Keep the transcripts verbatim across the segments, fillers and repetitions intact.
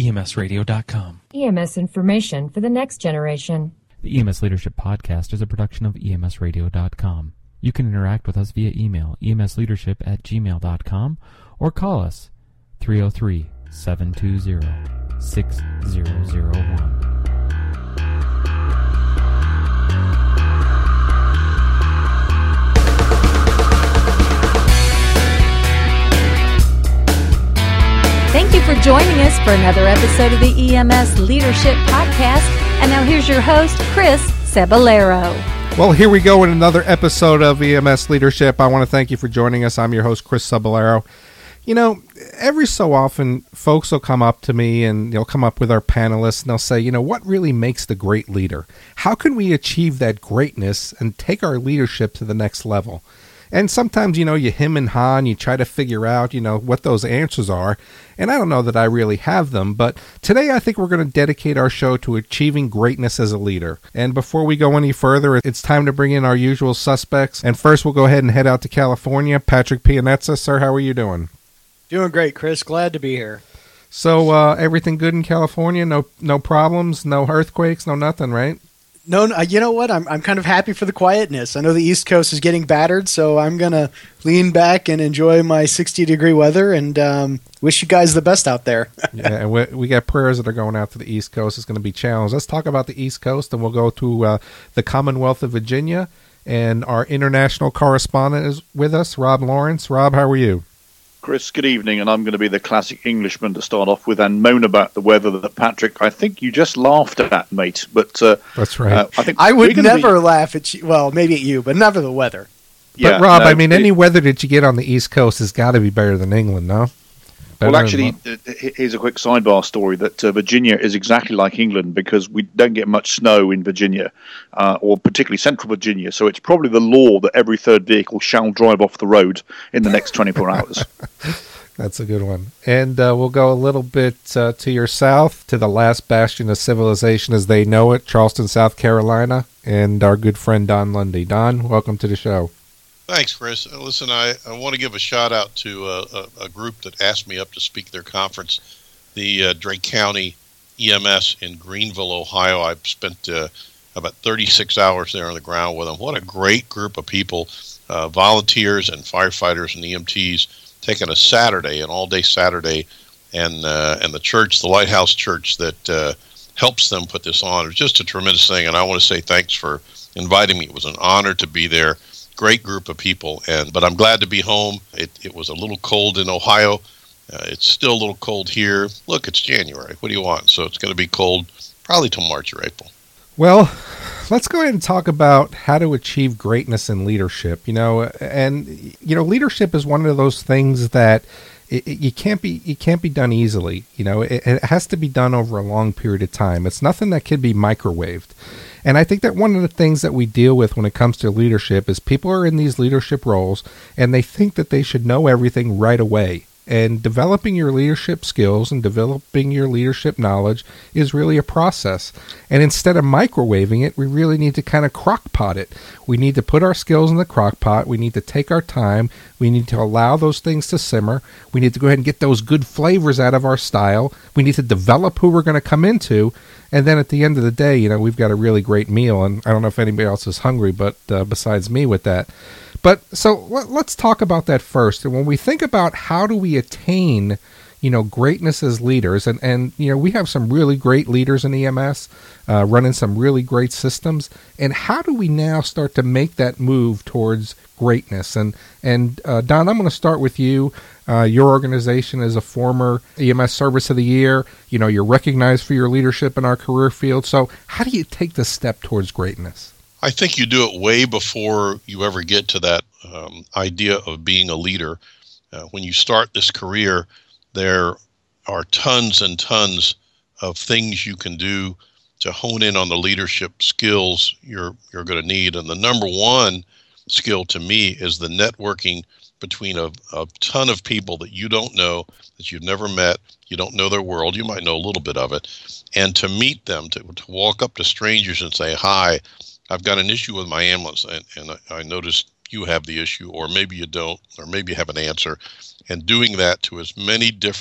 E M S radio dot com. E M S information for the next generation. The E M S Leadership Podcast is a production of E M S radio dot com. You can interact with us via email, E M S leadership at gmail dot com, or call us three oh three, seven two zero, six zero zero one. Thank you for joining us for another episode of the E M S Leadership Podcast. And now here's your host, Chris Cebollero. Well, here we go in another episode of E M S Leadership. I want to thank you for joining us. I'm your host, Chris Cebollero. You know, every so often, folks will come up to me and they'll come up with our panelists and they'll say, you know, what really makes the great leader? How can we achieve that greatness and take our leadership to the next level? And sometimes, you know, you hem and haw and you try to figure out, you know, what those answers are. And I don't know that I really have them. But today I think we're going to dedicate our show to achieving greatness as a leader. And before we go any further, it's time to bring in our usual suspects. And first we'll go ahead and head out to California. Patrick Pianezza, sir, how are you doing? Doing great, Chris. Glad to be here. So uh, everything good in California? No no problems? No earthquakes? No nothing, right? No, no, you know what? I'm I'm kind of happy for the quietness. I know the East Coast is getting battered, so I'm going to lean back and enjoy my sixty-degree weather and um, wish you guys the best out there. Yeah, and we, we got prayers that are going out to the East Coast. It's going to be challenged. Let's talk about the East Coast, and we'll go to uh, the Commonwealth of Virginia. And our international correspondent is with us, Rob Lawrence. Rob, how are you? Chris, good evening, and I'm going to be the classic Englishman to start off with and moan about the weather that, Patrick, I think you just laughed at, mate. But uh, That's right. Uh, I think I would never be... laugh at you. Well, maybe at you, but never the weather. But, yeah, Rob, no, I mean, it, any weather that you get on the East Coast has got to be better than England, no? Better well, actually, than... here's a quick sidebar story that uh, Virginia is exactly like England because we don't get much snow in Virginia, uh, or particularly central Virginia. So it's probably the law that every third vehicle shall drive off the road in the next twenty-four hours. That's a good one. And uh, we'll go a little bit uh, to your south, to the last bastion of civilization as they know it, Charleston, South Carolina, and our good friend Don Lundy. Don, welcome to the show. Thanks, Chris. Uh, listen, I, I want to give a shout-out to uh, a, a group that asked me up to speak at their conference, the uh, Drake County E M S in Greenville, Ohio. I spent uh, about thirty-six hours there on the ground with them. What a great group of people, uh, volunteers and firefighters and E M Ts, taking a Saturday, an all-day Saturday, and uh, and the church, the Lighthouse Church that uh, helps them put this on. It was just a tremendous thing, and I want to say thanks for inviting me. It was an honor to be there. Great group of people, and but I'm glad to be home. It, it was a little cold in Ohio. Uh, it's still a little cold here. Look, it's January. What do you want? So it's going to be cold probably till March or April. Well, let's go ahead and talk about how to achieve greatness in leadership. You know, and you know, leadership is one of those things that it, it, you can't be it can't be done easily. You know, it, it has to be done over a long period of time. It's nothing that can be microwaved. And I think that one of the things that we deal with when it comes to leadership is people are in these leadership roles and they think that they should know everything right away. And developing your leadership skills and developing your leadership knowledge is really a process. And instead of microwaving it, we really need to kind of crock pot it. We need to put our skills in the crock pot. We need to take our time. We need to allow those things to simmer. We need to go ahead and get those good flavors out of our style. We need to develop who we're going to come into. And then at the end of the day, you know, we've got a really great meal. And I don't know if anybody else is hungry, but uh, besides me with that. But so let, let's talk about that first. And when we think about how do we attain, you know, greatness as leaders, and, and you know, we have some really great leaders in E M S uh, running some really great systems. And how do we now start to make that move towards greatness? And, and uh, Don, I'm going to start with you. Uh, your organization is a former E M S Service of the Year. You know, you're recognized for your leadership in our career field. So how do you take the step towards greatness? I think you do it way before you ever get to that um, idea of being a leader. Uh, when you start this career, there are tons and tons of things you can do to hone in on the leadership skills you're you're going to need. And the number one skill to me is the networking between a, a ton of people that you don't know, that you've never met, you don't know their world, you might know a little bit of it, and to meet them, to, to walk up to strangers and say, hi, I've got an issue with my ambulance, and, and I, I noticed you have the issue, or maybe you don't, or maybe you have an answer. And doing that to as many different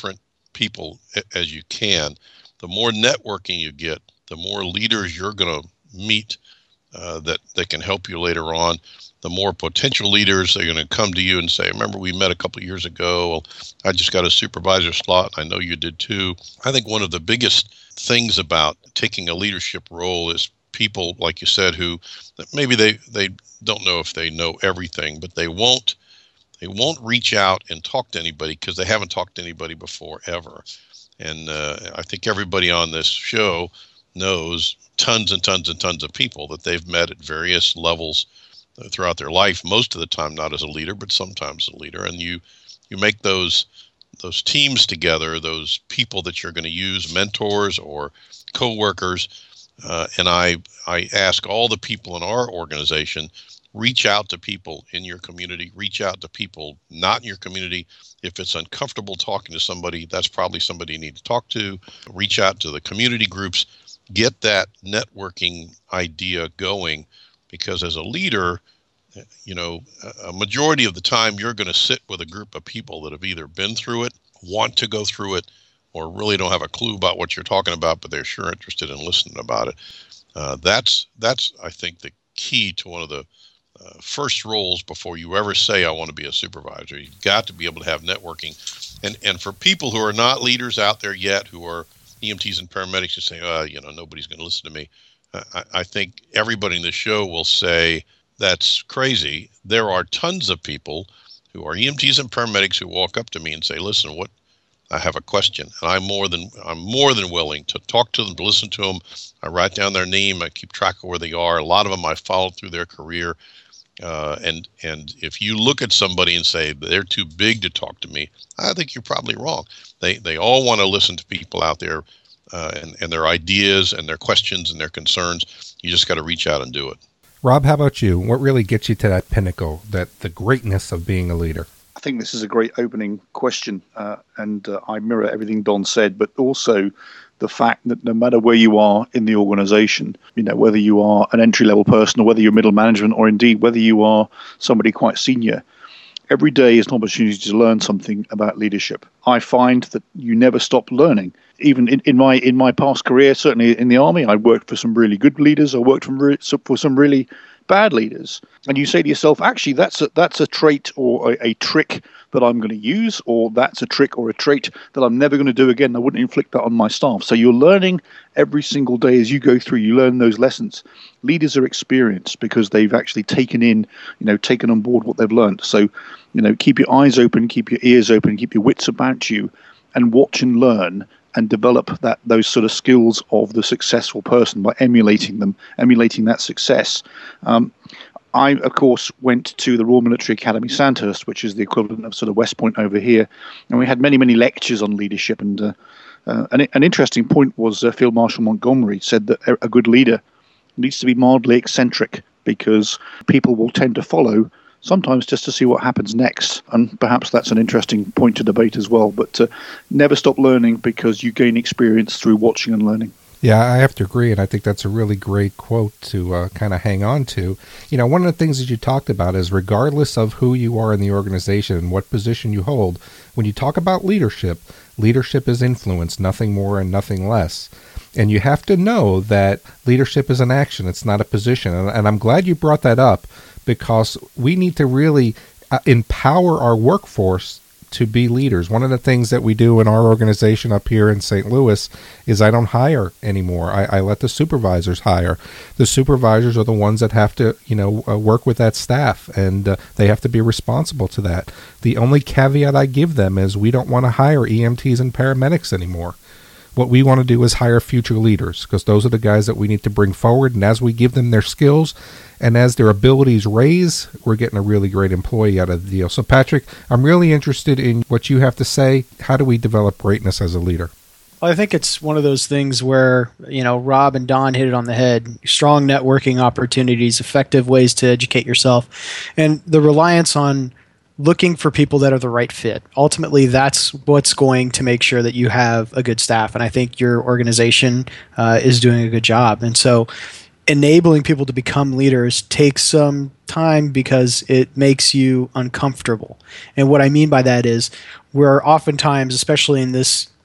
people as you can. The more networking you get, the more leaders you're going to meet uh, that, that can help you later on. The more potential leaders are going to come to you and say, remember, we met a couple of years ago. Well, I just got a supervisor slot. I know you did too. I think one of the biggest things about taking a leadership role is people, like you said, who maybe they, they don't know if they know everything, but they won't they won't reach out and talk to anybody because they haven't talked to anybody before ever. And uh, I think everybody on this show knows tons and tons and tons of people that they've met at various levels throughout their life, most of the time not as a leader, but sometimes a leader. And you you make those those teams together, those people that you're going to use, mentors or coworkers. Uh, and I I ask all the people in our organization, reach out to people in your community, reach out to people not in your community. If it's uncomfortable talking to somebody, that's probably somebody you need to talk to. Reach out to the community groups, get that networking idea going, because as a leader, you know, a majority of the time you're going to sit with a group of people that have either been through it, want to go through it, or really don't have a clue about what you're talking about, but they're sure interested in listening about it. Uh, that's, that's I think, the key to one of the uh, first roles before you ever say, I want to be a supervisor. You've got to be able to have networking. And and for people who are not leaders out there yet, who are E M Ts and paramedics, who say, oh, you know, nobody's going to listen to me. Uh, I, I think everybody in the show will say, that's crazy. There are tons of people who are E M Ts and paramedics who walk up to me and say, listen, what, I have a question, and I'm more than I'm more than willing to talk to them, to listen to them. I write down their name. I keep track of where they are. A lot of them I followed through their career. Uh, and and if you look at somebody and say they're too big to talk to me, I think you're probably wrong. They they all want to listen to people out there uh, and, and their ideas and their questions and their concerns. You just got to reach out and do it. Rob, how about you? What really gets you to that pinnacle, that the greatness of being a leader? I think this is a great opening question, uh, and uh, I mirror everything Don said, but also the fact that no matter where you are in the organization, you know, whether you are an entry-level person or whether you're middle management or indeed whether you are somebody quite senior, every day is an opportunity to learn something about leadership. I find that you never stop learning. Even in, in my in my past career, certainly in the Army, I worked for some really good leaders. I worked from re- for some really bad leaders. And you say to yourself, actually, that's a, that's a trait or a, a trick that I'm going to use, or that's a trick or a trait that I'm never going to do again. I wouldn't inflict that on my staff. So you're learning every single day as you go through. You learn those lessons. Leaders are experienced because they've actually taken in, you know, taken on board what they've learned. So, you know, keep your eyes open, keep your ears open, keep your wits about you, and watch and learn and develop that those sort of skills of the successful person by emulating them, emulating that success. Um, I, of course, went to the Royal Military Academy Sandhurst, which is the equivalent of sort of West Point over here, and we had many, many lectures on leadership. And uh, uh, an, an interesting point was uh, Field Marshal Montgomery said that a, a good leader needs to be mildly eccentric, because people will tend to follow sometimes just to see what happens next. And perhaps that's an interesting point to debate as well. But uh, never stop learning, because you gain experience through watching and learning. Yeah, I have to agree, and I think that's a really great quote to uh, kind of hang on to. You know, one of the things that you talked about is regardless of who you are in the organization and what position you hold, when you talk about leadership, leadership is influence, nothing more and nothing less. And you have to know that leadership is an action, it's not a position. And, and I'm glad you brought that up, because we need to really uh, empower our workforce to be leaders. One of the things that we do in our organization up here in Saint Louis is I don't hire anymore. I, I let the supervisors hire. The supervisors are the ones that have to, you know, uh, work with that staff, and uh, they have to be responsible to that. The only caveat I give them is we don't want to hire E M Ts and paramedics anymore. What we want to do is hire future leaders, because those are the guys that we need to bring forward. And as we give them their skills and as their abilities raise, we're getting a really great employee out of the deal. So, Patrick, I'm really interested in what you have to say. How do we develop greatness as a leader? Well, I think it's one of those things where, you know, Rob and Don hit it on the head. Strong networking opportunities, effective ways to educate yourself, and the reliance on looking for people that are the right fit. Ultimately, that's what's going to make sure that you have a good staff. And I think your organization uh, is doing a good job. And so enabling people to become leaders takes some time, because it makes you uncomfortable. And what I mean by that is we're oftentimes, especially in this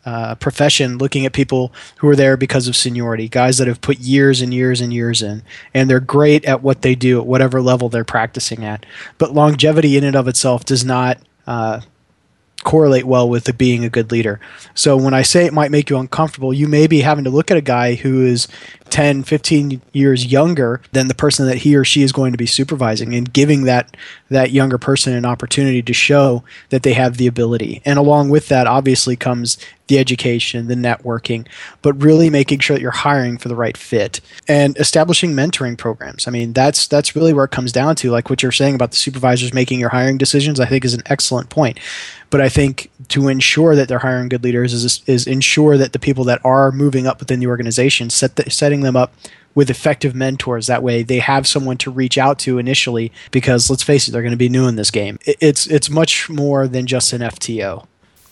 uh, profession looking at people who are there because of seniority, guys that have put years and years and years in, and they're great at what they do at whatever level they're practicing at. But longevity in and of itself does not uh, correlate well with the being a good leader. So when I say it might make you uncomfortable, you may be having to look at a guy who is ten, fifteen years younger than the person that he or she is going to be supervising, and giving that that younger person an opportunity to show that they have the ability. And along with that, obviously, comes the education, the networking, but really making sure that you're hiring for the right fit and establishing mentoring programs. I mean, that's that's really where it comes down to. Like what you're saying about the supervisors making your hiring decisions, I think is an excellent point. But I think to ensure that they're hiring good leaders is is ensure that the people that are moving up within the organization, set the, setting them up with effective mentors. That way they have someone to reach out to initially, because let's face it, they're going to be new in this game. It, it's it's much more than just an F T O.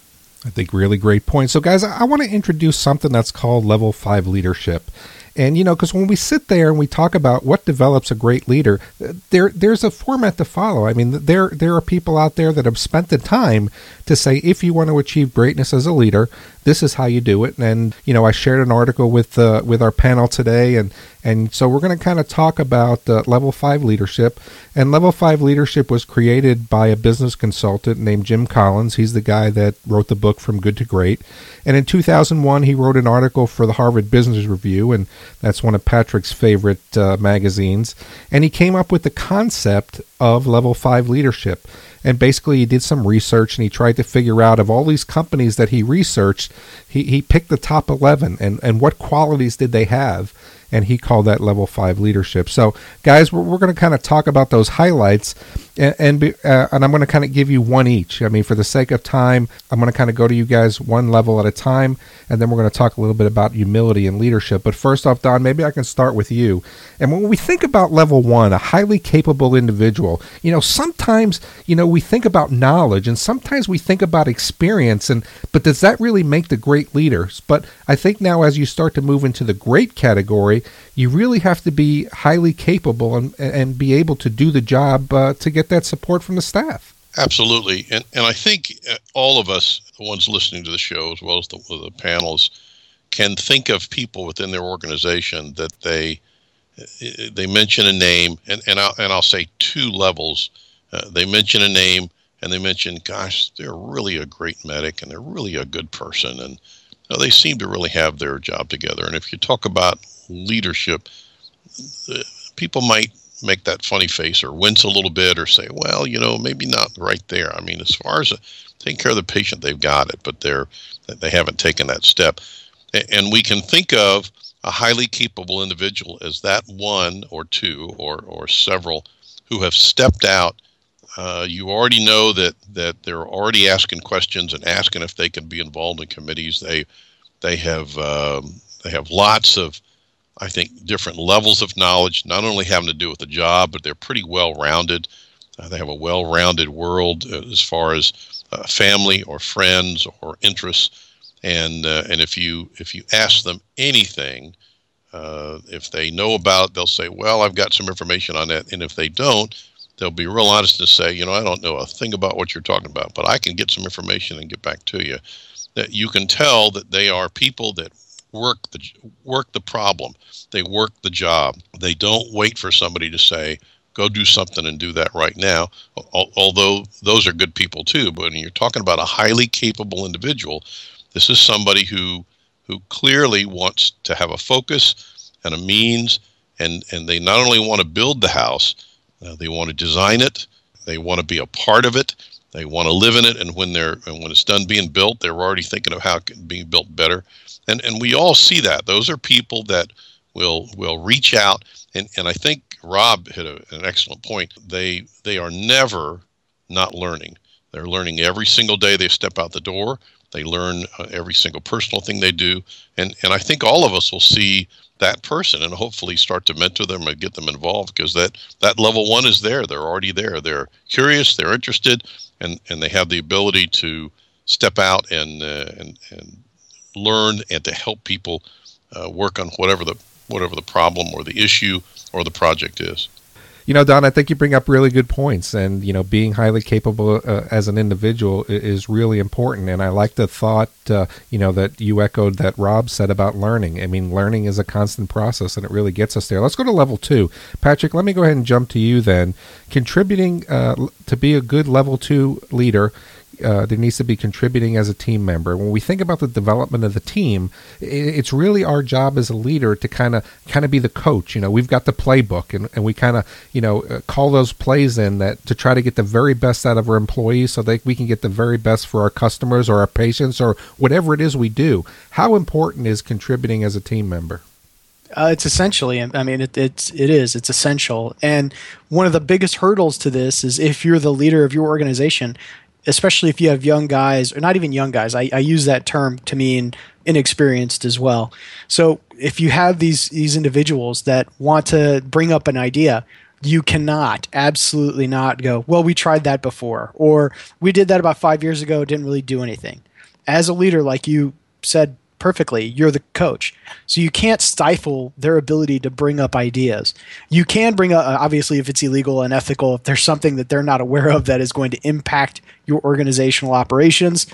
I think really great point. So guys, I, I want to introduce something that's called level five leadership. And, you know, because when we sit there and we talk about what develops a great leader, there there's a format to follow. I mean, there there are people out there that have spent the time to say, if you want to achieve greatness as a leader, this is how you do it. And, you know, I shared an article with uh, with our panel today, and and so we're going to kind of talk about uh, level five leadership. And level five leadership was created by a business consultant named Jim Collins. He's the guy that wrote the book From Good to Great. And in two thousand one, he wrote an article for the Harvard Business Review, and that's one of Patrick's favorite uh, magazines. And he came up with the concept of level five leadership. And basically he did some research, and he tried to figure out, of all these companies that he researched, he, he picked the top eleven, and, and what qualities did they have, and he called that level five leadership. So guys, we're, we're going to kind of talk about those highlights, and and, be, uh, and I'm going to kind of give you one each. I mean, for the sake of time, I'm going to kind of go to you guys one level at a time, and then we're going to talk a little bit about humility and leadership. But first off, Don, maybe I can start with you. And when we think about level one, a highly capable individual, you know, sometimes, you know, we think about knowledge, and sometimes we think about experience, and but does that really make the great leaders? But I think now, as you start to move into the great category, you really have to be highly capable and and be able to do the job uh, to get that support from the staff. Absolutely. And and I think all of us, the ones listening to the show, as well as the, the panels, can think of people within their organization that they they mention a name, and, and, I'll, and I'll say two levels. Uh, they mention a name, and they mention, gosh, they're really a great medic, and they're really a good person, and you know, they seem to really have their job together. And if you talk about leadership, uh, people might make that funny face or wince a little bit or say, well, you know, maybe not right there. I mean, as far as uh, taking care of the patient, they've got it, but they're they haven't taken that step. And we can think of a highly capable individual as that one or two or, or several who have stepped out. Uh, you already know that, that they're already asking questions and asking if they can be involved in committees. They they have um, they have lots of, I think, different levels of knowledge, not only having to do with the job, but they're pretty well-rounded. Uh, they have a well-rounded world uh, as far as uh, family or friends or interests. And uh, and if you if you ask them anything, uh, if they know about it, they'll say, well, I've got some information on that. And if they don't, they'll be real honest and say, you know, I don't know a thing about what you're talking about, but I can get some information and get back to you. That you can tell that they are people that work the work the problem. They work the job. They don't wait for somebody to say, go do something and do that right now, although those are good people too. But when you're talking about a highly capable individual, this is somebody who who clearly wants to have a focus and a means, and, and they not only want to build the house, uh, they want to design it, they want to be a part of it, they want to live in it, and when they're and when it's done being built, they're already thinking of how it can be built better. And and we all see that. Those are people that will will reach out, and, and I think Rob hit a, an excellent point. They they are never not learning. They're learning every single day they step out the door. They learn uh, every single personal thing they do. And and I think all of us will see that person and hopefully start to mentor them and get them involved, because that, that level one is there. They're already there. They're curious, they're interested, and, and they have the ability to step out and uh, and, and learn and to help people uh, work on whatever the whatever the problem or the issue or the project is. You know, Don, I think you bring up really good points, and you know, being highly capable uh, as an individual is really important. And I like the thought, uh, you know, that you echoed that Rob said about learning. I mean, learning is a constant process, and it really gets us there. Let's go to level two, Patrick. Let me go ahead and jump to you then. Contributing uh, to be a good level two leader. Uh, there needs to be contributing as a team member. When we think about the development of the team, it's really our job as a leader to kind of kind of be the coach. You know, we've got the playbook, and, and we kind of, you know, uh, call those plays in that to try to get the very best out of our employees so that we can get the very best for our customers or our patients or whatever it is we do. How important is contributing as a team member? Uh, it's essentially, I mean, it, it's it is, it's essential. And one of the biggest hurdles to this is if you're the leader of your organization, especially if you have young guys, or not even young guys, I, I use that term to mean inexperienced as well. So if you have these these individuals that want to bring up an idea, you cannot, absolutely not go, well, we tried that before, or we did that about five years ago, it didn't really do anything. As a leader, like you said perfectly, you're the coach. So you can't stifle their ability to bring up ideas. You can bring up, obviously, if it's illegal and ethical, if there's something that they're not aware of that is going to impact your organizational operations,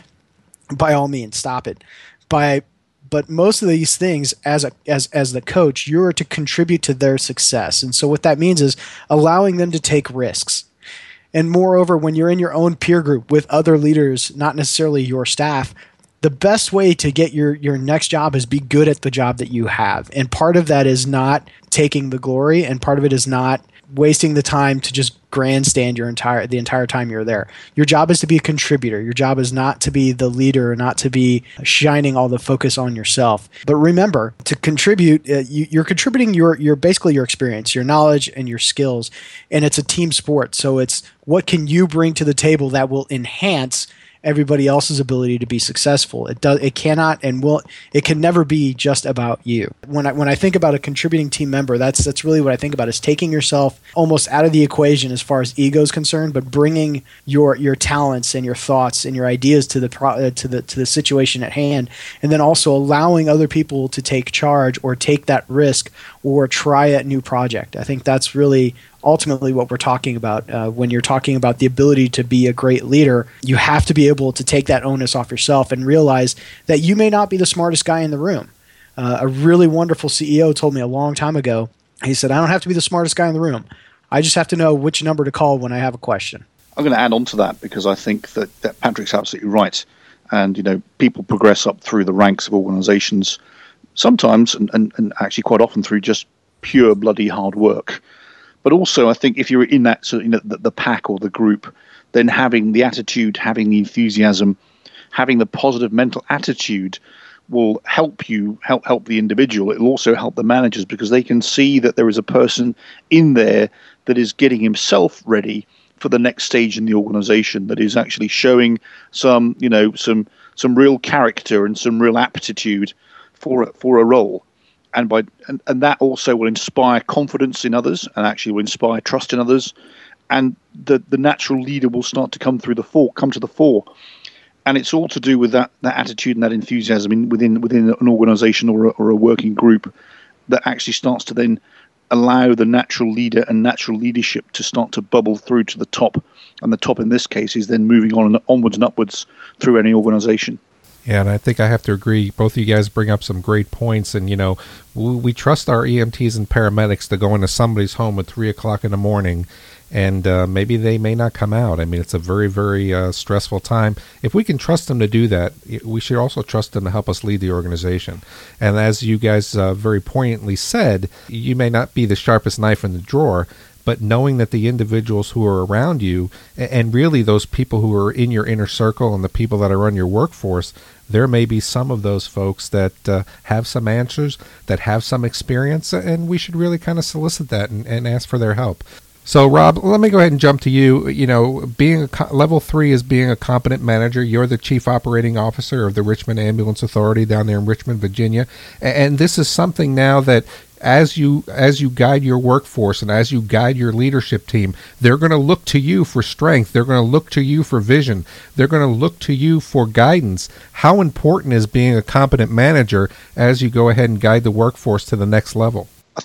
by all means, stop it. By, but most of these things, as a as as the coach, you're to contribute to their success. And so what that means is allowing them to take risks. And moreover, when you're in your own peer group with other leaders, not necessarily your staff, the best way to get your, your next job is be good at the job that you have. And part of that is not taking the glory, and part of it is not wasting the time to just grandstand your entire the entire time you're there. Your job is to be a contributor. Your job is not to be the leader, not to be shining all the focus on yourself. But remember, to contribute, uh, you, you're contributing your your basically your experience, your knowledge, and your skills. And it's a team sport, so it's what can you bring to the table that will enhance everybody else's ability to be successful. It does. It cannot and will. It can never be just about you. When I when I think about a contributing team member, that's that's really what I think about, is taking yourself almost out of the equation as far as ego is concerned, but bringing your your talents and your thoughts and your ideas to the pro, uh, to the to the situation at hand, and then also allowing other people to take charge or take that risk or try a new project. I think that's really ultimately what we're talking about. Uh, when you're talking about the ability to be a great leader, you have to be able to take that onus off yourself and realize that you may not be the smartest guy in the room. Uh, a really wonderful C E O told me a long time ago, he said, I don't have to be the smartest guy in the room. I just have to know which number to call when I have a question. I'm going to add on to that because I think that, that Patrick's absolutely right. And, you know, people progress up through the ranks of organizations sometimes and, and, and actually quite often through just pure bloody hard work. But also, I think if you're in that sort of, you know, the, the pack or the group, then having the attitude, having the enthusiasm, having the positive mental attitude will help you, help help the individual. It'll also help the managers because they can see that there is a person in there that is getting himself ready for the next stage in the organization, that is actually showing some, you know, some some real character and some real aptitude for a, for a role. And by and, and that also will inspire confidence in others and actually will inspire trust in others. And the, the natural leader will start to come through the fore, come to the fore. And it's all to do with that, that attitude and that enthusiasm in, within within an organization or a, or a working group that actually starts to then allow the natural leader and natural leadership to start to bubble through to the top. And the top in this case is then moving on and onwards and upwards through any organization. Yeah, and I think I have to agree. Both of you guys bring up some great points. And, you know, we, we trust our E M Ts and paramedics to go into somebody's home at three o'clock in the morning, and uh, maybe they may not come out. I mean, it's a very, very uh, stressful time. If we can trust them to do that, we should also trust them to help us lead the organization. And as you guys uh, very poignantly said, you may not be the sharpest knife in the drawer, but knowing that the individuals who are around you, and really those people who are in your inner circle and the people that are on your workforce, there may be some of those folks that uh, have some answers, that have some experience, and we should really kind of solicit that and, and ask for their help. So, Rob, let me go ahead and jump to you. You know, being a, level three is being a competent manager. You're the chief operating officer of the Richmond Ambulance Authority down there in Richmond, Virginia, and this is something now that as you as you guide your workforce and as you guide your leadership team, they're going to look to you for strength. They're going to look to you for vision. They're going to look to you for guidance. How important is being a competent manager as you go ahead and guide the workforce to the next level? I think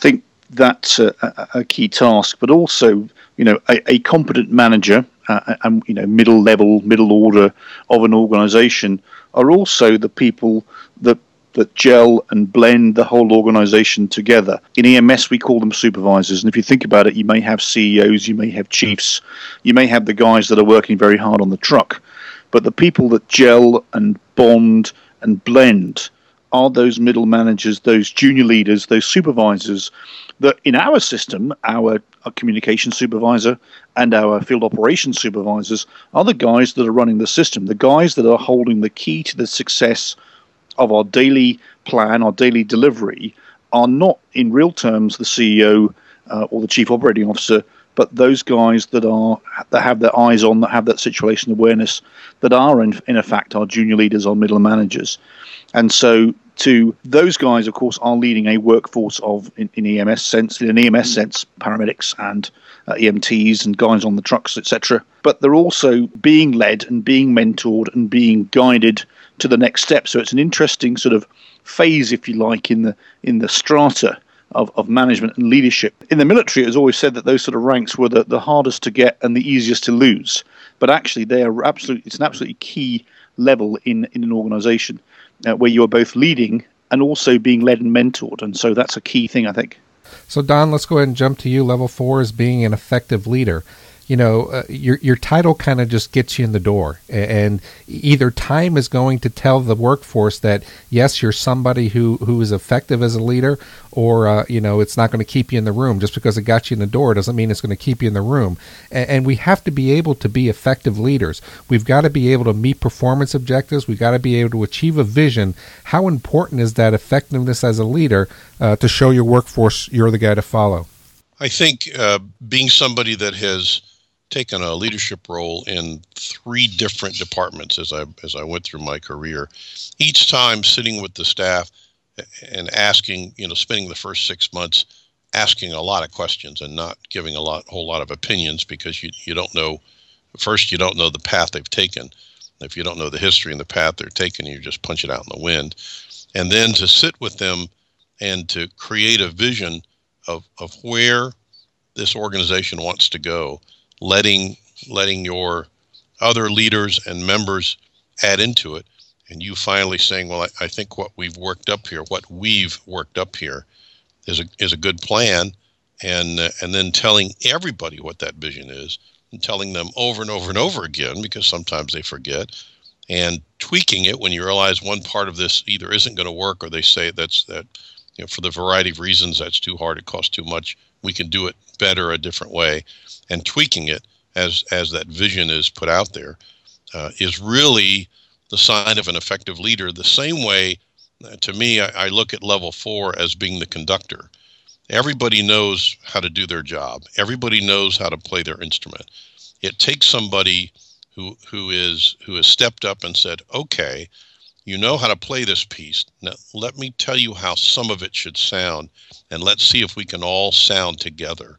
that's a, a, a key task. But also, you know, a, a competent manager uh, and, you know, middle level, middle order of an organization are also the people that that gel and blend the whole organization together. In E M S, we call them supervisors. And if you think about it, you may have C E Os, you may have chiefs, you may have the guys that are working very hard on the truck. But the people that gel and bond and blend are those middle managers, those junior leaders, those supervisors that in our system, our, our communication supervisor and our field operations supervisors are the guys that are running the system, the guys that are holding the key to the success of our daily plan, our daily delivery, are not in real terms the C E O uh, or the chief operating officer, but those guys that are that have their eyes on, that have that situation awareness, that are in, in effect our junior leaders, our middle managers. And so to those guys, of course, are leading a workforce of, in, in E M S sense, in an E M S sense, paramedics and uh, E M Ts and guys on the trucks, et cetera. But they're also being led and being mentored and being guided to the next step. So it's an interesting sort of phase, if you like, in the in the strata of, of management and leadership. In the military, it was always said that those sort of ranks were the, the hardest to get and the easiest to lose. But actually, they are absolutely it's an absolutely key level in, in an organization uh, where you are both leading and also being led and mentored. And so that's a key thing, I think. So, Don, let's go ahead and jump to you. Level four is being an effective leader. You know, uh, your your title kind of just gets you in the door, and either time is going to tell the workforce that yes, you're somebody who, who is effective as a leader, or uh, you know, it's not going to keep you in the room. Just because it got you in the door doesn't mean it's going to keep you in the room. And, and we have to be able to be effective leaders. We've got to be able to meet performance objectives. We've got to be able to achieve a vision. How important is that effectiveness as a leader uh, to show your workforce you're the guy to follow? I think uh, being somebody that has taken a leadership role in three different departments as I as I went through my career, each time sitting with the staff and asking, you know, spending the first six months asking a lot of questions and not giving a lot whole lot of opinions, because you you don't know, first you don't know the path they've taken. If you don't know the history and the path they're taking, you just punch it out in the wind. And then to sit with them and to create a vision of of where this organization wants to go, letting letting your other leaders and members add into it, and you finally saying, well, I, I think what we've worked up here, what we've worked up here is a is a good plan, and uh, and then telling everybody what that vision is, and telling them over and over and over again, because sometimes they forget, and tweaking it when you realize one part of this either isn't going to work, or they say that's that, you know, for the variety of reasons, that's too hard, it costs too much, we can do it better a different way, and tweaking it as as that vision is put out there uh, is really the sign of an effective leader. The same way, uh, to me, I, I look at level four as being the conductor. Everybody knows how to do their job. Everybody knows how to play their instrument. It takes somebody who who is who has stepped up and said, okay, you know how to play this piece. Now, let me tell you how some of it should sound, and let's see if we can all sound together.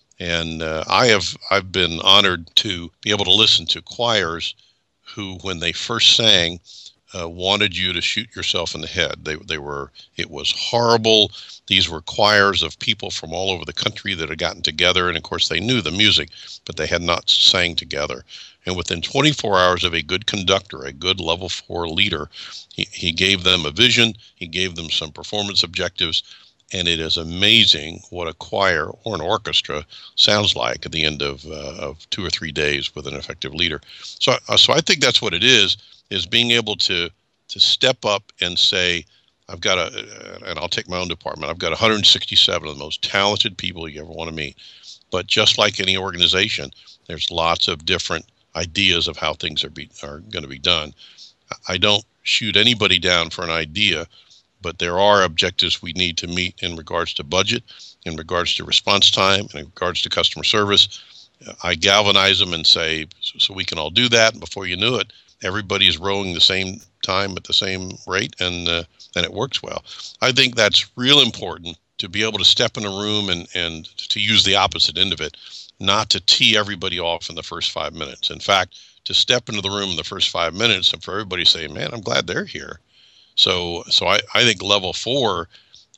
And uh, I have I've been honored to be able to listen to choirs who, when they first sang, uh, wanted you to shoot yourself in the head. They they were it was horrible. These were choirs of people from all over the country that had gotten together, and of course they knew the music, but they had not sang together. And within twenty-four hours of a good conductor, a good level four leader, he, he gave them a vision, he gave them some performance objectives, and it is amazing what a choir or an orchestra sounds like at the end of, uh, of two or three days with an effective leader. So, uh, so I think that's what it is, is being able to to step up and say, I've got a, and I'll take my own department, I've got one hundred sixty-seven of the most talented people you ever want to meet. But just like any organization, there's lots of different ideas of how things are be, are going to be done. I don't shoot anybody down for an idea, but there are objectives we need to meet in regards to budget, in regards to response time, in regards to customer service. I galvanize them and say, so we can all do that. And before you knew it, everybody's rowing the same time at the same rate, and uh, and it works well. I think that's real important, to be able to step in a room and, and to use the opposite end of it, not to tee everybody off in the first five minutes. In fact, to step into the room in the first five minutes and for everybody to say, man, I'm glad they're here. So so I, I think level four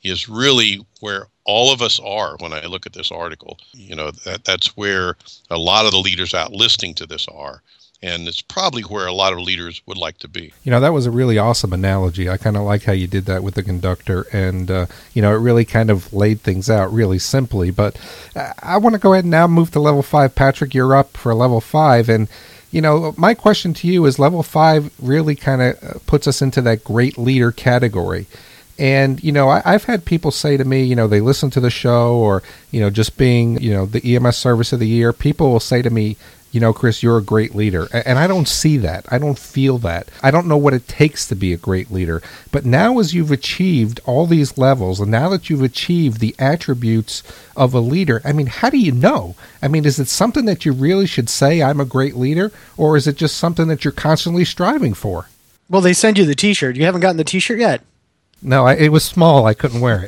is really where all of us are when I look at this article. You know, that that's where a lot of the leaders out listening to this are. And it's probably where a lot of leaders would like to be. You know, that was a really awesome analogy. I kind of like how you did that with the conductor. And, uh, you know, it really kind of laid things out really simply. But I want to go ahead and now move to level five. Patrick, you're up for level five. And, you know, my question to you is level five really kind of puts us into that great leader category. And, you know, I, I've had people say to me, you know, they listen to the show or, you know, just being, you know, the E M S Service of the Year, people will say to me, you know, Chris, you're a great leader. And I don't see that. I don't feel that. I don't know what it takes to be a great leader. But now as you've achieved all these levels, and now that you've achieved the attributes of a leader, I mean, how do you know? I mean, is it something that you really should say, I'm a great leader? Or is it just something that you're constantly striving for? Well, they send you the T-shirt. You haven't gotten the T-shirt yet? No, I, it was small. I couldn't wear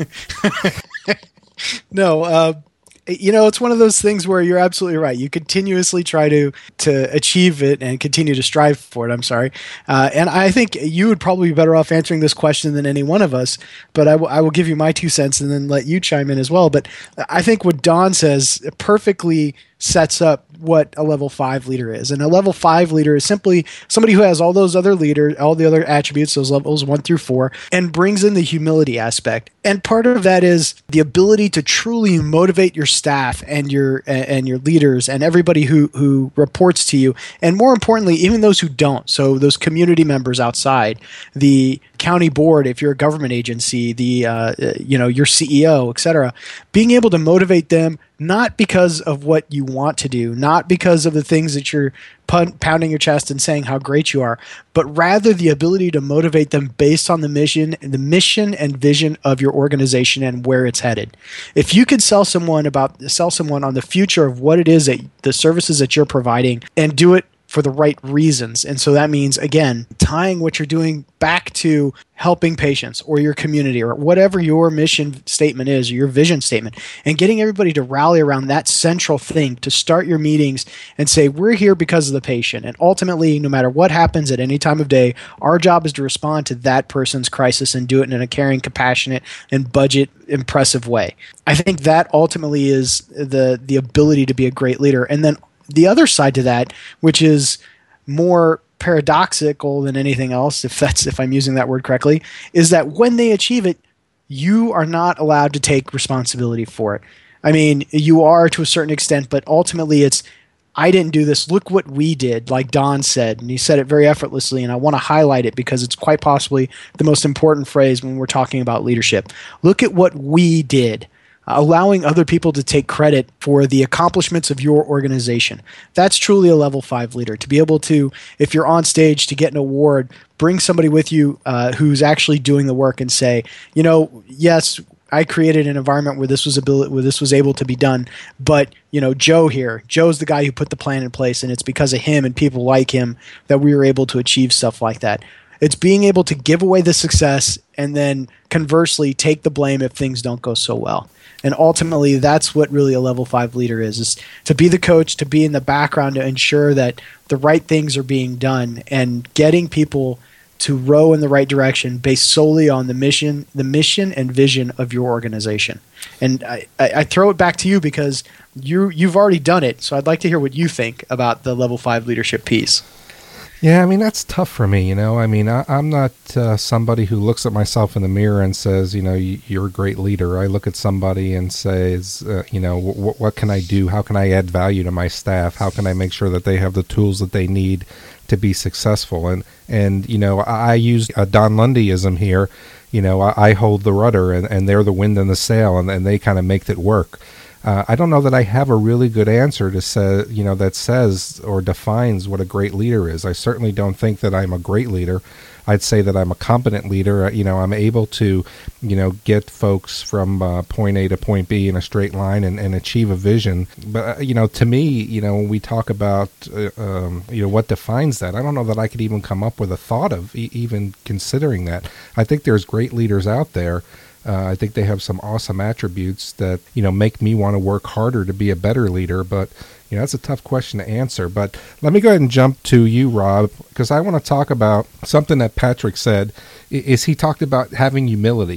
it. no, uh... You know, it's one of those things where you're absolutely right. You continuously try to to achieve it and continue to strive for it. I'm sorry. Uh, and I think you would probably be better off answering this question than any one of us. But I, w- I will give you my two cents and then let you chime in as well. But I think what Don says perfectly sets up what a level five leader is. And a level five leader is simply somebody who has all those other leaders, all the other attributes, those levels one through four, and brings in the humility aspect. And part of that is the ability to truly motivate your staff and your and your leaders and everybody who, who reports to you. And more importantly, even those who don't. So those community members outside, the county board, if you're a government agency, the uh, you know, your C E O, et cetera, being able to motivate them not because of what you want to do, not because of the things that you're pounding your chest and saying how great you are, but rather the ability to motivate them based on the mission, the mission and vision of your organization and where it's headed. If you could sell someone about sell someone on the future of what it is that the services that you're providing and do it for the right reasons. And so that means, again, tying what you're doing back to helping patients or your community or whatever your mission statement is or your vision statement, and getting everybody to rally around that central thing to start your meetings and say, we're here because of the patient. And ultimately, no matter what happens at any time of day, our job is to respond to that person's crisis and do it in a caring, compassionate, and budget impressive way. I think that ultimately is the the ability to be a great leader. And then the other side to that, which is more paradoxical than anything else, if that's if I'm using that word correctly, is that when they achieve it, you are not allowed to take responsibility for it. I mean, you are to a certain extent, but ultimately it's, I didn't do this. Look what we did, like Don said, and he said it very effortlessly, and I want to highlight it because it's quite possibly the most important phrase when we're talking about leadership. Look at what we did. Allowing other people to take credit for the accomplishments of your organization. That's truly a level five leader. To be able to, if you're on stage to get an award, bring somebody with you uh, who's actually doing the work and say, you know, yes, I created an environment where this was able, where this was able to be done, but you know, Joe here, Joe's the guy who put the plan in place, and it's because of him and people like him that we were able to achieve stuff like that. It's being able to give away the success and then conversely take the blame if things don't go so well. And ultimately, that's what really a level five leader is, is to be the coach, to be in the background to ensure that the right things are being done and getting people to row in the right direction based solely on the mission, the mission and vision of your organization. And I, I, I throw it back to you because you, you've already done it. So I'd like to hear what you think about the level five leadership piece. Yeah, I mean, that's tough for me, you know. I mean, I, I'm not uh, somebody who looks at myself in the mirror and says, you know, you're a great leader. I look at somebody and says, uh, you know, w- what can I do? How can I add value to my staff? How can I make sure that they have the tools that they need to be successful? And, and you know, I, I use a Don Lundyism here. You know, I, I hold the rudder and, and they're the wind in the sail, and, and they kind of make it work. Uh, I don't know that I have a really good answer to say, you know, that says or defines what a great leader is. I certainly don't think that I'm a great leader. I'd say that I'm a competent leader. You know, I'm able to, you know, get folks from uh, point A to point B in a straight line and, and achieve a vision. But, uh, you know, to me, you know, when we talk about, uh, um, you know, what defines that, I don't know that I could even come up with a thought of e- even considering that. I think there's great leaders out there. Uh, I think they have some awesome attributes that, you know, make me want to work harder to be a better leader. But, you know, that's a tough question to answer. But let me go ahead and jump to you, Rob, because I want to talk about something that Patrick said, is he talked about having humility.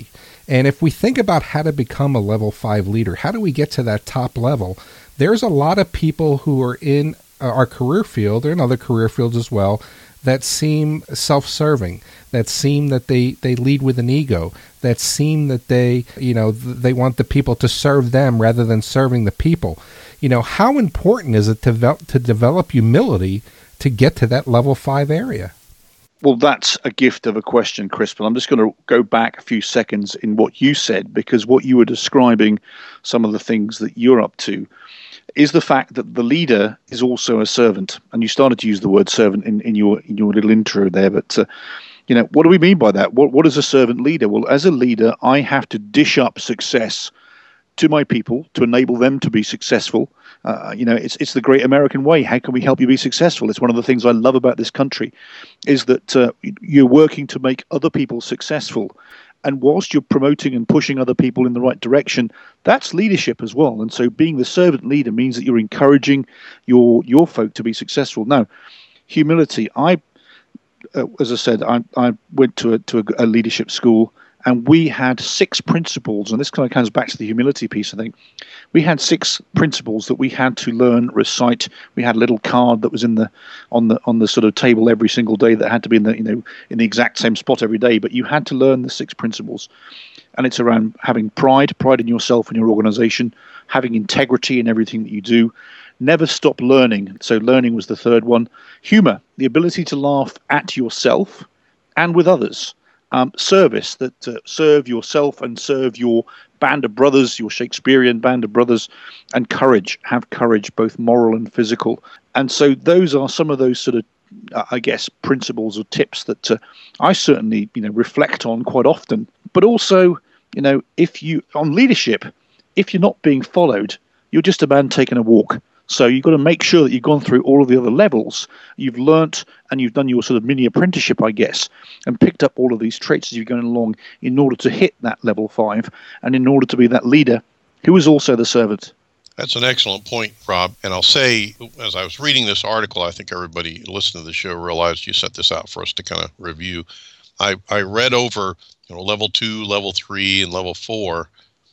And if we think about how to become a level five leader, how do we get to that top level? There's a lot of people who are in our career field, or in other career fields as well, that seem self-serving, that seem that they, they lead with an ego, that seem that they, you know, they want the people to serve them rather than serving the people. You know, how important is it to develop, to develop humility to get to that level five area? Well, that's a gift of a question, Chris, but I'm just going to go back a few seconds in what you said, because what you were describing, some of the things that you're up to, is the fact that the leader is also a servant. And you started to use the word servant in, in your in your little intro there, but uh, you know, what do we mean by that? What what is a servant leader? Well, as a leader, I have to dish up success to my people to enable them to be successful. Uh, you know, it's it's the great American way. How can we help you be successful? It's one of the things I love about this country, is that uh, you're working to make other people successful. And whilst you're promoting and pushing other people in the right direction, that's leadership as well. And so being the servant leader means that you're encouraging your your folk to be successful. Now, humility. I, uh, as I said, I, I went to a, to a, a leadership school, and we had six principles. And this kind of comes back to the humility piece, I think. We had six principles that we had to learn, recite. We had a little card that was in the on the on the sort of table every single day that had to be in the you know in the exact same spot every day. But you had to learn the six principles, and it's around having pride, pride in yourself and your organization, having integrity in everything that you do, never stop learning. So learning was the third one. Humor, the ability to laugh at yourself and with others. Um, service, that uh, serve yourself and serve your band of brothers, your Shakespearean band of brothers, and courage, have courage, both moral and physical. And so those are some of those sort of, uh, I guess, principles or tips that uh, I certainly, you know, reflect on quite often. But also, you know, if you, on leadership, if you're not being followed, you're just a man taking a walk. So you've got to make sure that you've gone through all of the other levels, you've learnt, and you've done your sort of mini apprenticeship, I guess, and picked up all of these traits as you're going along in order to hit that level five, and in order to be that leader who is also the servant. That's an excellent point, Rob. And I'll say, as I was reading this article, I think everybody listening to the show realized you sent this out for us to kind of review. I, I read over, you know, level two, level three, and level four,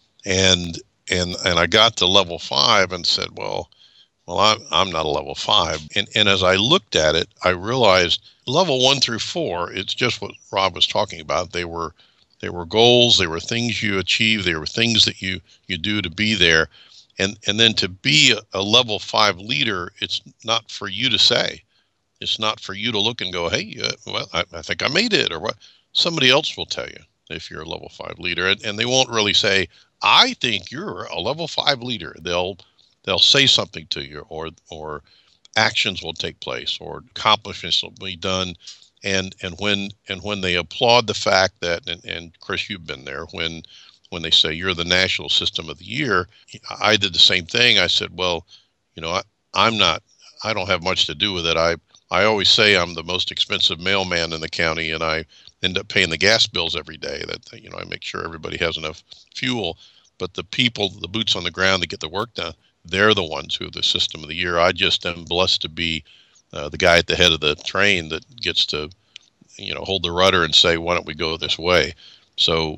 and and and I got to level five and said, well, Well, I'm, I'm not a level five. And, and as I looked at it, I realized level one through four, it's just what Rob was talking about. They were they were goals. They were things you achieve. They were things that you, you do to be there. And, and then to be a, a level five leader, it's not for you to say. It's not for you to look and go, hey, uh, well, I, I think I made it, or what. Somebody else will tell you if you're a level five leader. And, and they won't really say, I think you're a level five leader. They'll They'll say something to you, or or actions will take place, or accomplishments will be done, and and when and when they applaud the fact that, and, and Chris, you've been there, when when they say you're the National System of the Year, I did the same thing. I said, well, you know, I, I'm not, I don't have much to do with it. I I always say I'm the most expensive mailman in the county, and I end up paying the gas bills every day. That, you know, I make sure everybody has enough fuel, but the people, the boots on the ground that get the work done, they're the ones who are the System of the Year. I just am blessed to be uh, the guy at the head of the train that gets to, you know, hold the rudder and say, why don't we go this way? So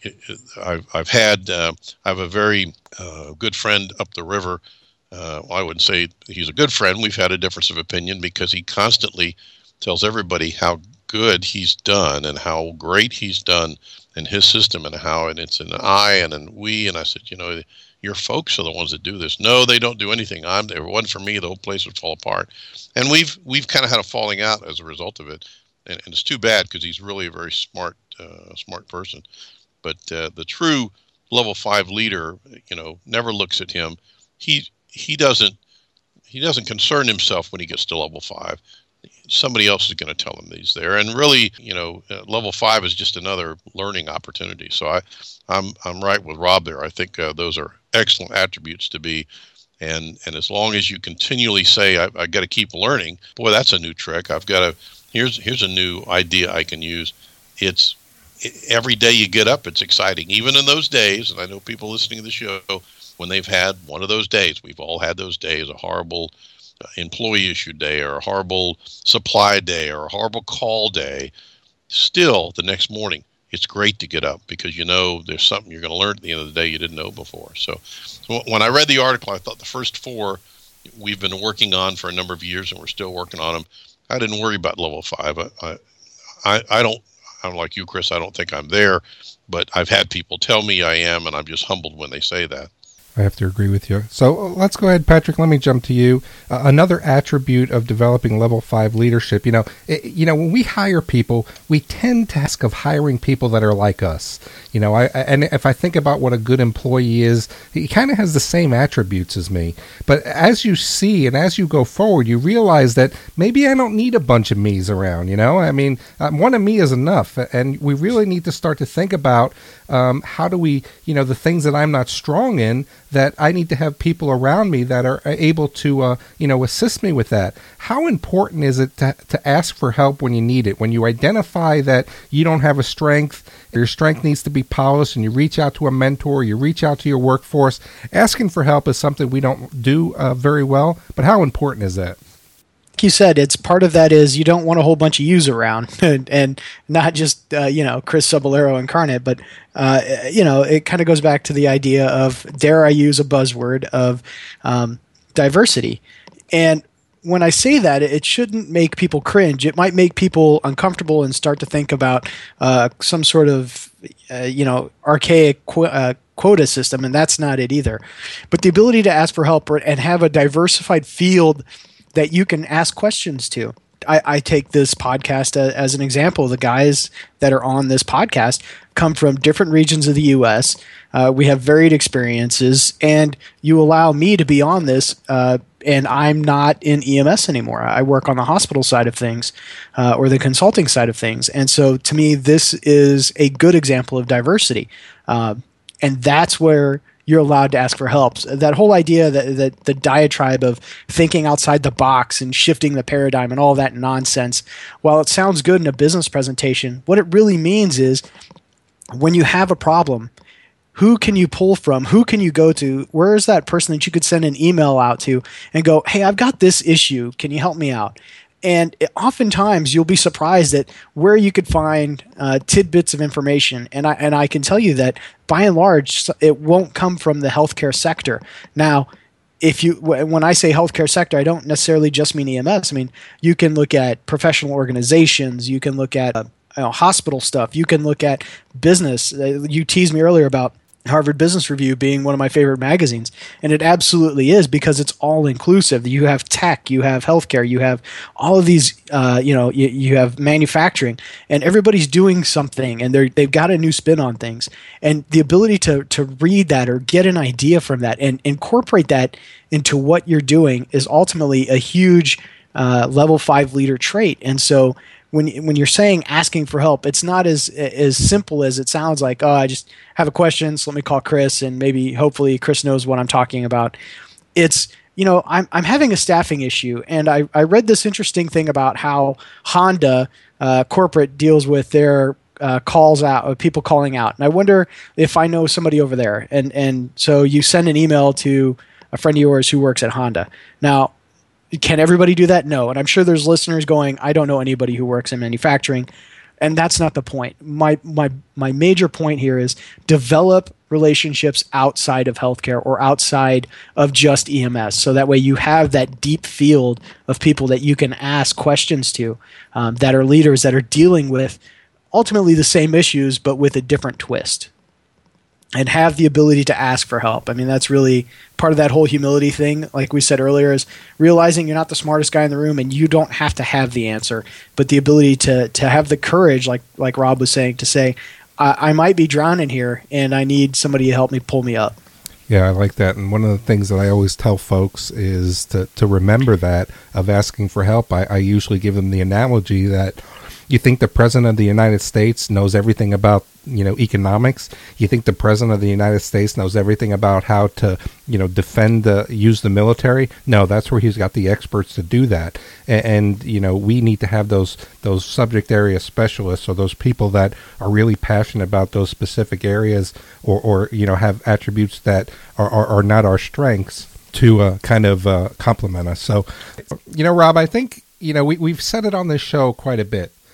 I've, I've had, uh, I have a very uh, good friend up the river. Uh, I wouldn't say he's a good friend. We've had a difference of opinion because he constantly tells everybody how good he's done and how great he's done in his system, and how, and it's an I and an we. And I said, you know, your folks are the ones that do this. No, they don't do anything. I'm there. If it wasn't for me, the whole place would fall apart. And we've we've kind of had a falling out as a result of it. And, and it's too bad because he's really a very smart uh, smart person. But uh, the true level five leader, you know, never looks at him. He he doesn't he doesn't concern himself when he gets to level five. Somebody else is going to tell him he's there. And really, you know, uh, level five is just another learning opportunity. So I, I'm I'm right with Rob there. I think uh, those are excellent attributes to be. And and as long as you continually say, I, I got to keep learning, boy, that's a new trick. I've got to, here's here's a new idea I can use. It's it, every day you get up, it's exciting. Even in those days, and I know people listening to the show, when they've had one of those days, we've all had those days, a horrible employee issue day, or a horrible supply day, or a horrible call day, still the next morning it's great to get up because you know there's something you're going to learn at the end of the day you didn't know before. So, so when I read the article, I thought the first four we've been working on for a number of years, and we're still working on them. I didn't worry about level five. I, I, I don't, I'm like you, Chris. I don't think I'm there, but I've had people tell me I am, and I'm just humbled when they say that. I have to agree with you. So let's go ahead, Patrick. Let me jump to you. Uh, another attribute of developing level five leadership. You know, it, you know, when we hire people, we tend to ask of hiring people that are like us. You know, I and if I think about what a good employee is, he kind of has the same attributes as me. But as you see and as you go forward, you realize that maybe I don't need a bunch of me's around. You know, I mean, um, one of me is enough, and we really need to start to think about um, how do we, you know, the things that I'm not strong in, that I need to have people around me that are able to, uh, you know, assist me with that. How important is it to, to ask for help when you need it? When you identify that you don't have a strength, your strength needs to be polished, and you reach out to a mentor, you reach out to your workforce. Asking for help is something we don't do uh, very well, but how important is that? Like you said, it's part of that is you don't want a whole bunch of yous around, and, and not just uh, you know Chris Cebollero incarnate, but uh, you know it kind of goes back to the idea of, dare I use a buzzword, of um, diversity. And when I say that, it shouldn't make people cringe. It might make people uncomfortable and start to think about uh, some sort of uh, you know archaic qu- uh, quota system, and that's not it either. But the ability to ask for help and have a diversified field that you can ask questions to. I, I take this podcast as, as an example. The guys that are on this podcast come from different regions of the U S. Uh, we have varied experiences, and you allow me to be on this, uh, and I'm not in E M S anymore. I work on the hospital side of things uh, or the consulting side of things. And so to me, this is a good example of diversity. Uh, and that's where you're allowed to ask for help. That whole idea that, that the diatribe of thinking outside the box and shifting the paradigm and all that nonsense, while it sounds good in a business presentation, what it really means is when you have a problem, who can you pull from? Who can you go to? Where is that person that you could send an email out to and go, hey, I've got this issue. Can you help me out? And it, oftentimes you'll be surprised at where you could find uh, tidbits of information. And I and I can tell you that by and large, it won't come from the healthcare sector. Now, if you when I say healthcare sector, I don't necessarily just mean E M S. I mean, you can look at professional organizations. You can look at uh, you know, hospital stuff. You can look at business. Uh, you teased me earlier about Harvard Business Review being one of my favorite magazines, and it absolutely is, because it's all inclusive. You have tech, you have healthcare, you have all of these, uh, you know, you, you have manufacturing, and everybody's doing something, and they're they've got a new spin on things. And the ability to to read that or get an idea from that and incorporate that into what you're doing is ultimately a huge uh, level five leader trait. And so when when you're saying asking for help, it's not as as simple as it sounds like, oh, I just have a question, so let me call Chris, and maybe hopefully Chris knows what I'm talking about. It's, you know, I'm I'm having a staffing issue, and I, I read this interesting thing about how Honda uh, corporate deals with their uh, calls out, of people calling out. And I wonder if I know somebody over there. And, and so you send an email to a friend of yours who works at Honda. Now, can everybody do that? No. And I'm sure there's listeners going, I don't know anybody who works in manufacturing. And that's not the point. My my my major point here is develop relationships outside of healthcare or outside of just E M S. So that way you have that deep field of people that you can ask questions to, um, that are leaders that are dealing with ultimately the same issues but with a different twist. And have the ability to ask for help. I mean, that's really part of that whole humility thing, like we said earlier, is realizing you're not the smartest guy in the room and you don't have to have the answer, but the ability to to have the courage, like like Rob was saying, to say, I, I might be drowning here and I need somebody to help me pull me up. Yeah, I like that. And one of the things that I always tell folks is to, to remember that of asking for help. I, I usually give them the analogy that you think the President of the United States knows everything about, you know, economics. You think the President of the United States knows everything about how to, you know, defend, the, use the military. No, that's where he's got the experts to do that. And, and, you know, we need to have those those subject area specialists, or those people that are really passionate about those specific areas, or, or you know, have attributes that are, are, are not our strengths to uh, kind of uh, complement us. So, you know, Rob, I think, you know, we, we've said it on this show quite a bit.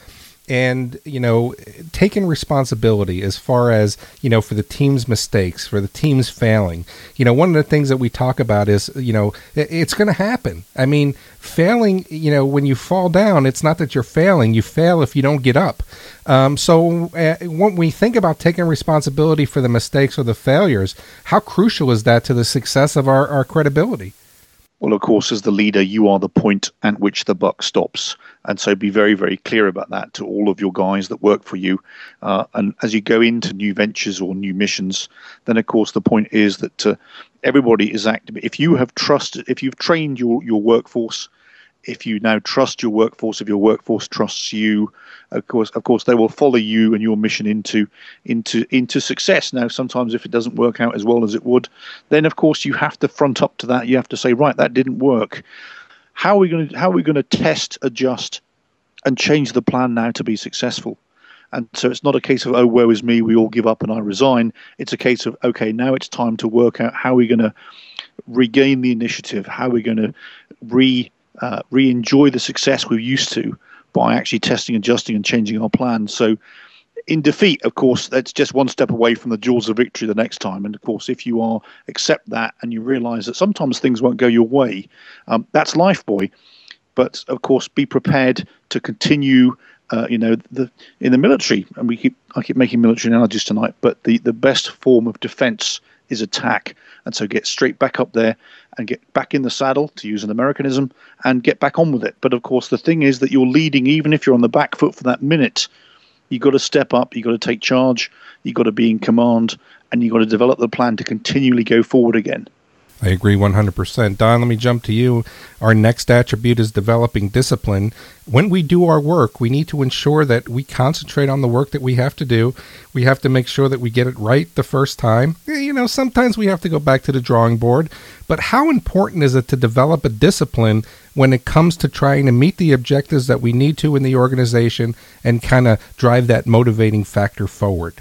and, you know, taking responsibility as far as, you know, for the team's mistakes, for the team's failing. You know, one of the things that we talk about is, you know, it, it's going to happen. I mean, failing, you know, when you fall down, it's not that you're failing. You fail if you don't get up. Um, so uh, when we think about taking responsibility for the mistakes or the failures, how crucial is that to the success of our, our credibility? Well, of course, as the leader, you are the point at which the buck stops. And so be very, very clear about that to all of your guys that work for you. Uh, and as you go into new ventures or new missions, then, of course, the point is that uh, everybody is active. If you have trusted, if you've trained your, your workforce, if you now trust your workforce, if your workforce trusts you, of course, of course, they will follow you and your mission into into into success. Now, sometimes if it doesn't work out as well as it would, then of course you have to front up to that. You have to say, right, that didn't work. How are we going to how are we going to test, adjust, and change the plan now to be successful? And so it's not a case of, oh, woe is me, we all give up and I resign. It's a case of, okay, now it's time to work out how we're going to regain the initiative, how we're going to re Uh, re-enjoy the success we're used to by actually testing, adjusting, and changing our plans. So in defeat, of course, that's just one step away from the jaws of victory the next time. And of course, if you are accept that and you realize that sometimes things won't go your way, um, that's life, boy. But of course, be prepared to continue. Uh, you know, the in the military, and we keep I keep making military analogies tonight, but the the best form of defense is attack. And so get straight back up there and get back in the saddle, to use an Americanism, and get back on with it. But of course, the thing is that you're leading, even if you're on the back foot for that minute, you've got to step up, you've got to take charge, you've got to be in command, and you've got to develop the plan to continually go forward again. I agree one hundred percent. Don, let me jump to you. Our next attribute is developing discipline. When we do our work, we need to ensure that we concentrate on the work that we have to do. We have to make sure that we get it right the first time. You know, sometimes we have to go back to the drawing board. But how important is it to develop a discipline when it comes to trying to meet the objectives that we need to in the organization and kind of drive that motivating factor forward?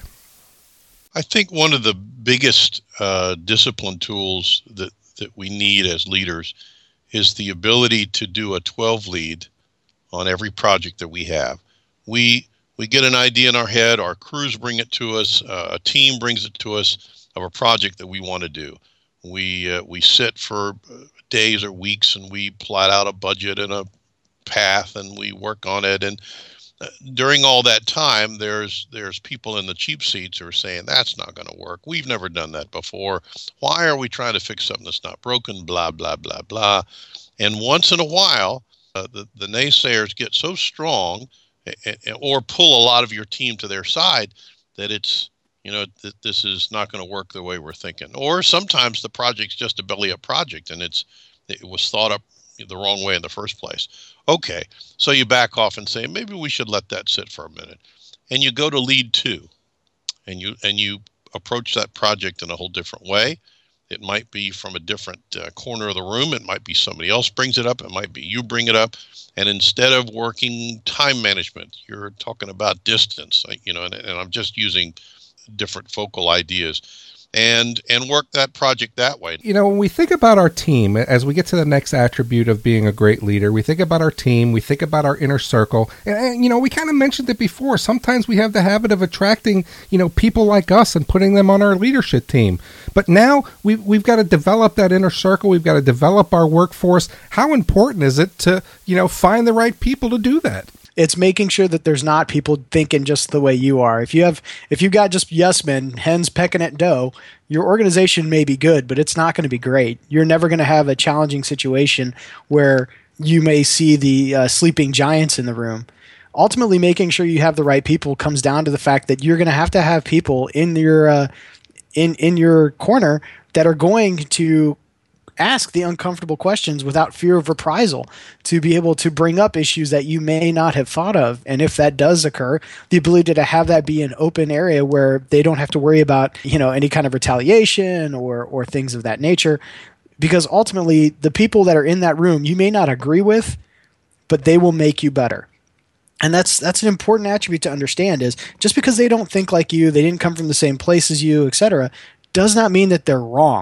I think one of the biggest uh, discipline tools that, that we need as leaders is the ability to do a twelve lead on every project that we have. We we get an idea in our head, our crews bring it to us, uh, a team brings it to us of a project that we want to do. We uh, we sit for days or weeks and we plot out a budget and a path and we work on it. And during all that time, there's there's people in the cheap seats who are saying, that's not going to work. We've never done that before. Why are we trying to fix something that's not broken? Blah, blah, blah, blah. And once in a while, uh, the, the naysayers get so strong uh, or pull a lot of your team to their side that it's, you know, that this is not going to work the way we're thinking. Or sometimes the project's just a belly up project and it's it was thought up the wrong way in the first place. Okay, so you back off and say, maybe we should let that sit for a minute. And you go to lead two, and you and you approach that project in a whole different way. It might be from a different uh, corner of the room. It might be somebody else brings it up. It might be you bring it up. And instead of working time management, you're talking about distance, you know, and, and I'm just using different focal ideas. And and work that project that way. You know, when we think about our team, as we get to the next attribute of being a great leader, we think about our team, we think about our inner circle. And, and you know, we kind of mentioned it before. Sometimes we have the habit of attracting, you know, people like us and putting them on our leadership team. But now we've, we've got to develop that inner circle. We've got to develop our workforce. How important is it to, you know, find the right people to do that? It's making sure that there's not people thinking just the way you are. If you have, if you got just yes men, hens pecking at dough, your organization may be good, but it's not going to be great. You're never going to have a challenging situation where you may see the uh, sleeping giants in the room. Ultimately, making sure you have the right people comes down to the fact that you're going to have to have people in your uh, in in your corner that are going to ask the uncomfortable questions without fear of reprisal, to be able to bring up issues that you may not have thought of. And if that does occur, the ability to have that be an open area where they don't have to worry about, you know, any kind of retaliation or or things of that nature. Because ultimately, the people that are in that room, you may not agree with, but they will make you better. And that's that's an important attribute to understand, is just because they don't think like you, they didn't come from the same place as you, et cetera, does not mean that they're wrong.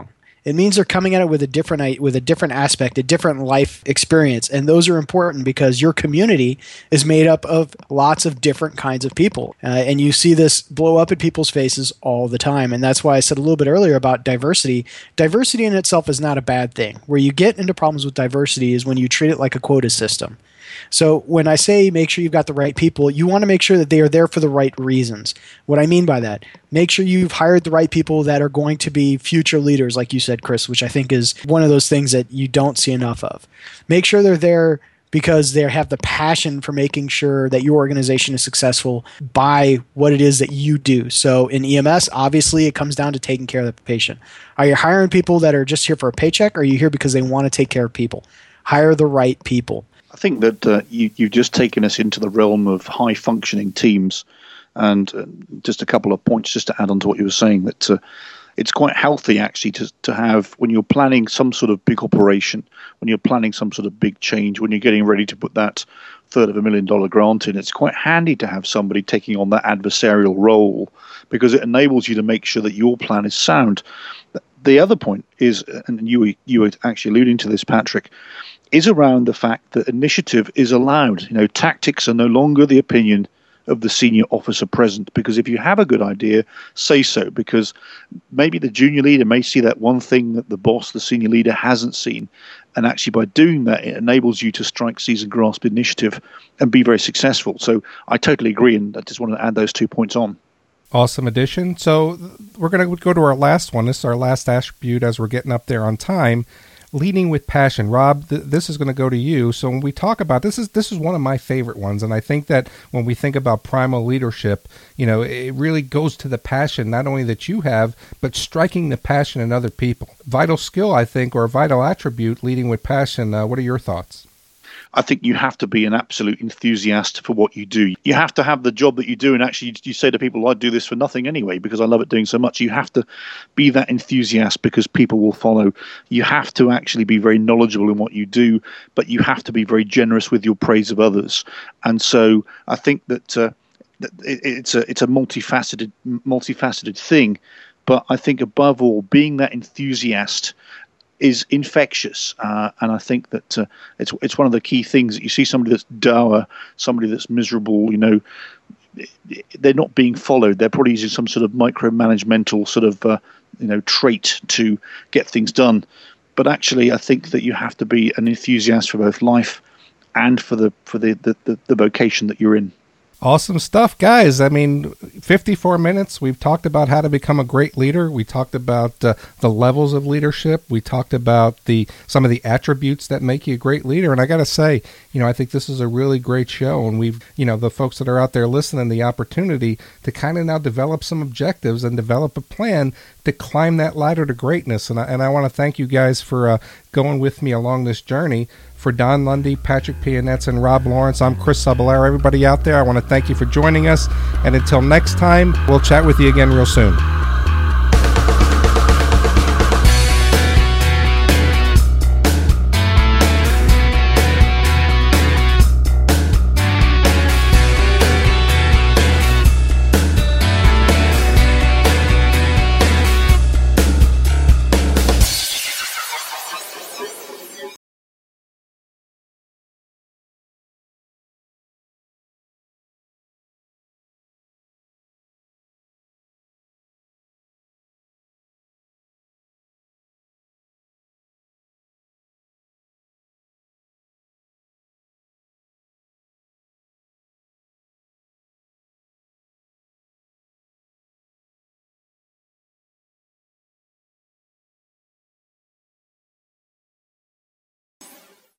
It means they're coming at it with a different with a different aspect, a different life experience, and those are important because your community is made up of lots of different kinds of people, uh, and you see this blow up in people's faces all the time. And that's why I said a little bit earlier about diversity. Diversity in itself is not a bad thing. Where you get into problems with diversity is when you treat it like a quota system. So when I say make sure you've got the right people, you want to make sure that they are there for the right reasons. What I mean by that, make sure you've hired the right people that are going to be future leaders, like you said, Chris, which I think is one of those things that you don't see enough of. Make sure they're there because they have the passion for making sure that your organization is successful by what it is that you do. So in E M S, obviously, it comes down to taking care of the patient. Are you hiring people that are just here for a paycheck, or are you here because they want to take care of people? Hire the right people. I think that uh, you, you've just taken us into the realm of high-functioning teams. And uh, just a couple of points just to add on to what you were saying, that uh, it's quite healthy, actually, to, to have, when you're planning some sort of big operation, when you're planning some sort of big change, when you're getting ready to put that third of a million dollar grant in, it's quite handy to have somebody taking on that adversarial role, because it enables you to make sure that your plan is sound. The other point is, and you were, you were actually alluding to this, Patrick, is around the fact that initiative is allowed. You know, tactics are no longer the opinion of the senior officer present, because if you have a good idea, say so, because maybe the junior leader may see that one thing that the boss, the senior leader, hasn't seen, and actually by doing that, it enables you to strike, seize, and grasp initiative and be very successful. So I totally agree, and I just wanted to add those two points on. Awesome addition. So we're going to go to our last one. This is our last attribute as we're getting up there on time. Leading with passion. Rob, th- this is going to go to you. So when we talk about this, is this is one of my favorite ones, and I think that when we think about primal leadership, you know, it really goes to the passion not only that you have, but striking the passion in other people. Vital skill, I think, or a vital attribute. Leading with passion. Uh, what are your thoughts? I think you have to be an absolute enthusiast for what you do. You have to have the job that you do, and actually you say to people, I do this for nothing anyway because I love it doing so much. You have to be that enthusiast because people will follow. You have to actually be very knowledgeable in what you do, but you have to be very generous with your praise of others. And so I think that uh, it's a it's a multifaceted multifaceted thing, but I think above all, being that enthusiast is infectious, uh, and I think that uh, it's it's one of the key things that you see somebody that's dour, somebody that's miserable, you know, they're not being followed. They're probably using some sort of micromanagemental sort of uh, you know trait to get things done. But actually, I think that you have to be an enthusiast for both life and for the for the the, the, the vocation that you're in. Awesome stuff, guys. I mean, fifty-four minutes. We've talked about how to become a great leader. We talked about uh, the levels of leadership. We talked about the some of the attributes that make you a great leader. And I got to say, you know, I think this is a really great show. And we've, you know, the folks that are out there listening, the opportunity to kind of now develop some objectives and develop a plan to climb that ladder to greatness. And I, and I want to thank you guys for uh, going with me along this journey. For Don Lundy, Patrick Pianetz, and Rob Lawrence, I'm Chris Cebollero. Everybody out there, I want to thank you for joining us. And until next time, we'll chat with you again real soon.